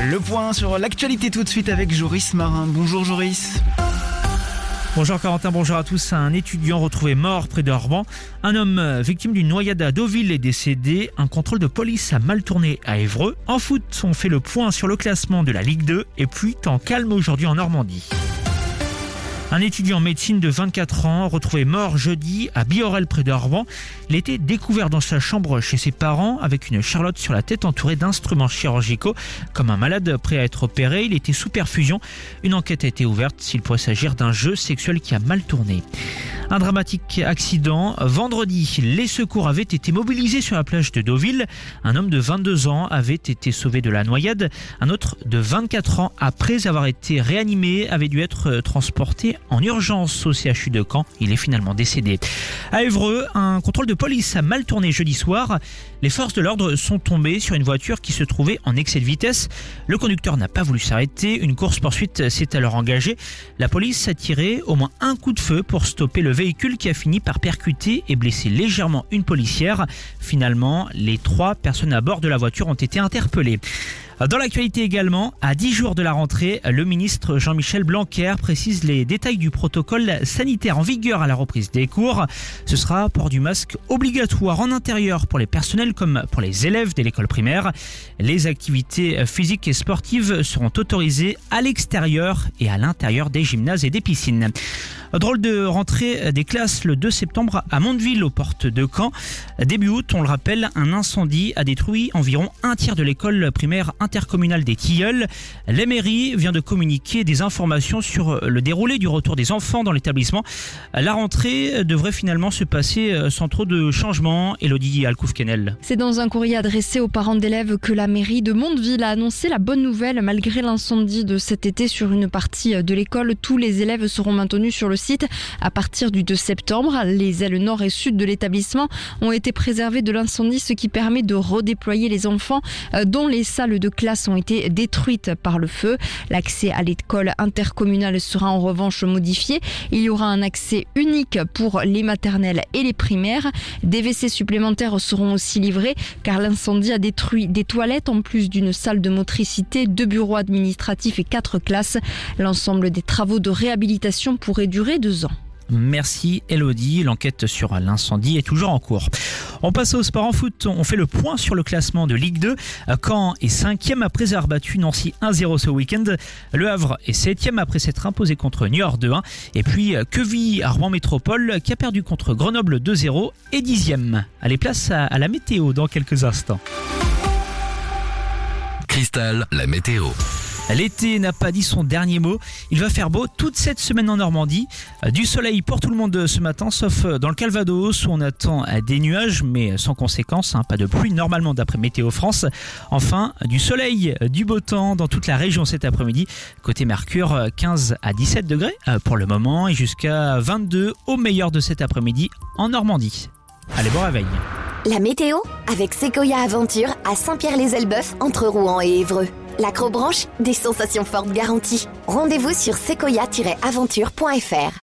Le point sur l'actualité tout de suite avec Joris Marin. Bonjour Joris. Bonjour Corentin, bonjour à tous. Un étudiant retrouvé mort près de Rouen. Un homme victime d'une noyade à Deauville est décédé. Un contrôle de police a mal tourné à Évreux. En foot, on fait le point sur le classement de la Ligue 2 et puis temps calme aujourd'hui en Normandie. Un étudiant en médecine de 24 ans retrouvé mort jeudi à Biorel près de Rouen. Il a été découvert dans sa chambre chez ses parents avec une charlotte sur la tête entourée d'instruments chirurgicaux. Comme un malade prêt à être opéré, il était sous perfusion. Une enquête a été ouverte s'il pourrait s'agir d'un jeu sexuel qui a mal tourné. Un dramatique accident. Vendredi, les secours avaient été mobilisés sur la plage de Deauville. Un homme de 22 ans avait été sauvé de la noyade. Un autre de 24 ans, après avoir été réanimé, avait dû être transporté en urgence au CHU de Caen. Il est finalement décédé. À Évreux, un contrôle de police a mal tourné jeudi soir. Les forces de l'ordre sont tombées sur une voiture qui se trouvait en excès de vitesse. Le conducteur n'a pas voulu s'arrêter. Une course-poursuite s'est alors engagée. La police a tiré au moins un coup de feu pour stopper le véhicule qui a fini par percuter et blesser légèrement une policière. Finalement, les 3 personnes à bord de la voiture ont été interpellées. Dans l'actualité également, à 10 jours de la rentrée, le ministre Jean-Michel Blanquer précise les détails du protocole sanitaire en vigueur à la reprise des cours. Ce sera port du masque obligatoire en intérieur pour les personnels comme pour les élèves de l'école primaire. Les activités physiques et sportives seront autorisées à l'extérieur et à l'intérieur des gymnases et des piscines. Drôle de rentrée des classes le 2 septembre à Mondeville, aux portes de Caen. Début août, on le rappelle, un incendie a détruit environ un tiers de l'école primaire intercommunale des Tilleuls. La mairie vient de communiquer des informations sur le déroulé du retour des enfants dans l'établissement. La rentrée devrait finalement se passer sans trop de changements. Elodie Alcouf-Kennel. C'est dans un courrier adressé aux parents d'élèves que la mairie de Mondeville a annoncé la bonne nouvelle. Malgré l'incendie de cet été sur une partie de l'école, tous les élèves seront maintenus sur le site à partir du 2 septembre. Les ailes nord et sud de l'établissement ont été préservées de l'incendie, ce qui permet de redéployer les enfants dont les salles de classe ont été détruites par le feu. L'accès à l'école intercommunale sera en revanche modifié. Il y aura un accès unique pour les maternelles et les primaires. Des WC supplémentaires seront aussi livrés car l'incendie a détruit des toilettes en plus d'une salle de motricité, 2 bureaux administratifs et 4 classes. L'ensemble des travaux de réhabilitation pourraient durer 2 ans. Merci Elodie, l'enquête sur l'incendie est toujours en cours. On passe au sport en foot, on fait le point sur le classement de Ligue 2. Caen est 5e après avoir battu Nancy 1-0 ce week-end. Le Havre est 7e après s'être imposé contre Niort 2-1. Et puis Queville à Rouen Métropole qui a perdu contre Grenoble 2-0 et 10e. Allez, place à la météo dans quelques instants. Cristal, la météo. L'été n'a pas dit son dernier mot. Il va faire beau toute cette semaine en Normandie. Du soleil pour tout le monde ce matin, sauf dans le Calvados où on attend des nuages, mais sans conséquence, pas de pluie normalement d'après Météo France. Enfin, du soleil, du beau temps dans toute la région cet après-midi. Côté Mercure, 15 à 17 degrés pour le moment et jusqu'à 22 au meilleur de cet après-midi en Normandie. Allez, bon réveil. La météo avec Sequoia Aventure à Saint-Pierre-les-Elbeuf entre Rouen et Évreux. L'acrobranche, des sensations fortes garanties. Rendez-vous sur sequoia-aventure.fr.